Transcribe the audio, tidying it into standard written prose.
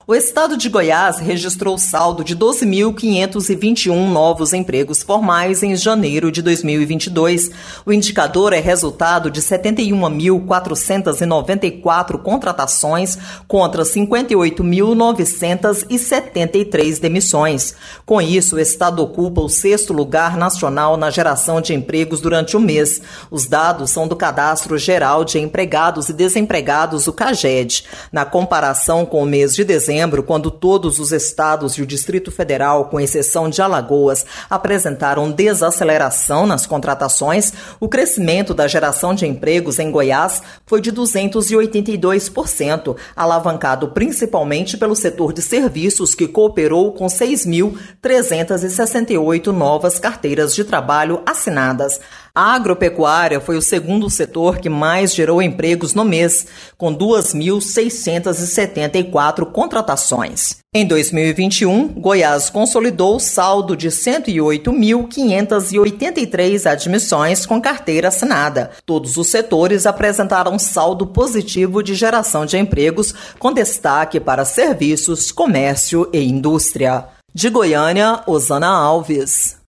O estado de Goiás registrou saldo de 12.521 novos empregos formais em janeiro de 2022. O indicador é resultado de 71.494 contratações contra 58.973 demissões. Com isso, o estado ocupa o 6º lugar nacional na geração de empregos durante o mês. Os dados são do Cadastro Geral de Empregados e Desempregados, o CAGED. Na comparação com o mês de dezembro, quando todos os estados e o Distrito Federal, com exceção de Alagoas, apresentaram desaceleração nas contratações, o crescimento da geração de empregos em Goiás foi de 282%, alavancado principalmente pelo setor de serviços, que cooperou com 6.368 novas carteiras de trabalho assinadas. A agropecuária foi o segundo setor que mais gerou empregos no mês, com 2.674 contratações. Em 2021, Goiás consolidou o saldo de 108.583 admissões com carteira assinada. Todos os setores apresentaram saldo positivo de geração de empregos, com destaque para serviços, comércio e indústria. De Goiânia, Osana Alves.